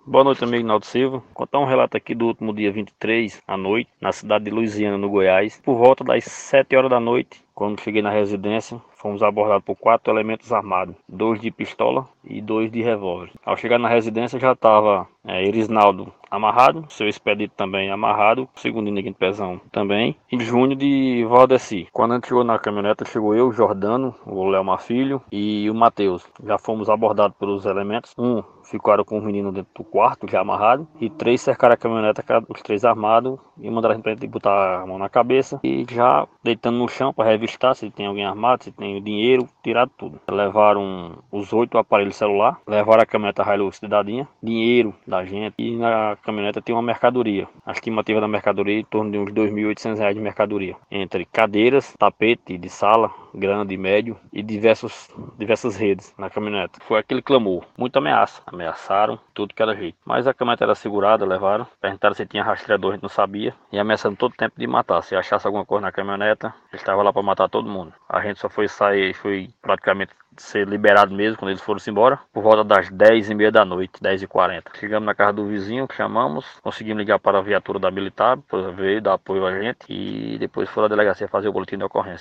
Boa noite, amigo Naldo Silva. Vou contar um relato aqui do último dia 23 à noite, na cidade de Luisiana, no Goiás. Por volta das 7 horas da noite, quando cheguei na residência, fomos abordados por 4 elementos armados, 2 de pistola e 2 de revólver. Ao chegar na residência já estava Erisnaldo amarrado, seu expedito também amarrado, segundo Neguinho Pezão também, e Júnior de Valdeci. Quando a gente chegou na caminhonete, chegou eu, Jordano, o Léo Marfilho e o Matheus. Já fomos abordados pelos elementos. Ficaram com o menino dentro do quarto, já amarrado, e 3 cercaram a caminhonete, os 3 armados, e mandaram a gente pra gente botar a mão na cabeça e já deitando no chão para revistar se tem alguém armado, se tem o dinheiro, tirar tudo. Levaram os 8 aparelhos celular, levaram a caminhonete Hilux Cidadinha, dinheiro da gente, e na caminhonete tem uma mercadoria. A estimativa da mercadoria é em torno de uns R$ 2.800 de mercadoria, entre cadeiras, tapete de sala, grande e médio, e diversas redes na caminhonete. Foi aquele clamor, muita ameaça. Ameaçaram, tudo que era jeito. Mas a caminhonete era segurada, levaram. Perguntaram se tinha rastreador, a gente não sabia. E ameaçando todo tempo de matar. Se achasse alguma coisa na caminhonete, ele estava lá para matar todo mundo. A gente só foi sair, foi praticamente ser liberado mesmo quando eles foram-se embora, por volta das 10h30 da noite, 10h40. Chegamos na casa do vizinho, chamamos, conseguimos ligar para a viatura da militar, veio dar apoio a gente e depois foi à delegacia fazer o boletim de ocorrência.